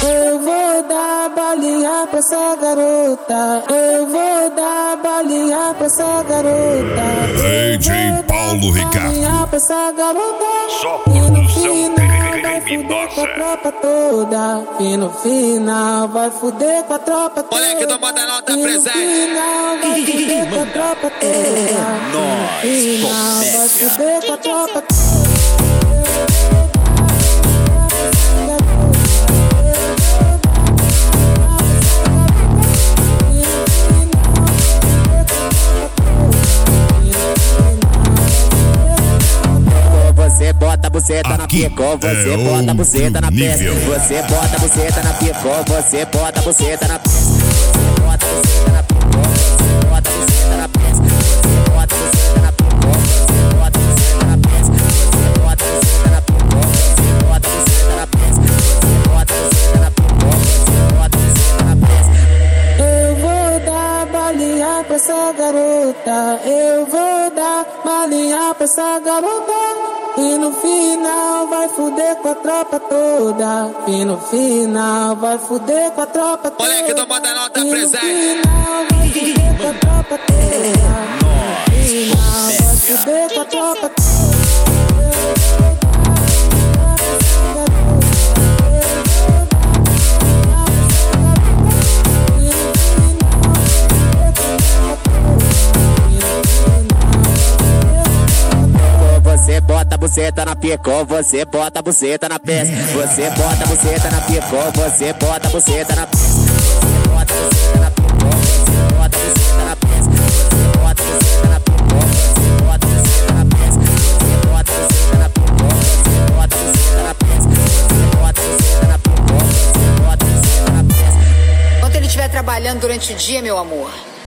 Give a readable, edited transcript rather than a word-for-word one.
Eu vou dar balinha pra essa garota. Eu vou dar balinha pra essa garota. DJ Paulo Ricardo. Balinha pra essa garota. Só produção Vai fuder com a tropa toda. E no final vai fuder com a tropa toda. Moleque do Modelão tá presente. No final vai fuder com a tropa toda. Nós, No final vai fuder com a tropa toda. Você bota a buceta na Aqui pica, você é bota a buceta outro na peça. nível. Você bota a buceta na pica, você bota a buceta na peça. Você bota a buceta na pica, você bota a buceta na peça. Você bota a buceta na pica, você bota a buceta na peça. Você bota a buceta na pica, você bota a buceta na peça. Você bota a buceta na pica, você bota a buceta na peça. Eu vou dar balinha pra essa garota. Eu vou dar balinha pra essa garota. E no final vai fuder com a tropa toda. E no final vai fuder com a tropa toda. Moleque do Modelão tá presente. E no final vai fuder com a tropa toda. No final vai fuder com a tropa toda. Você bota a buceta na pica, você bota a buceta na peça. Você bota a buceta na pica, você bota a buceta na peça. Você bota a buceta na pica, você bota a buceta na peça. Você bota a buceta na pica, você bota a buceta na peça. Você bota a buceta na pica, você bota a buceta na peça. Você bota a buceta na pica, você bota a buceta na peça. Enquanto ele estiver trabalhando durante o dia, meu amor,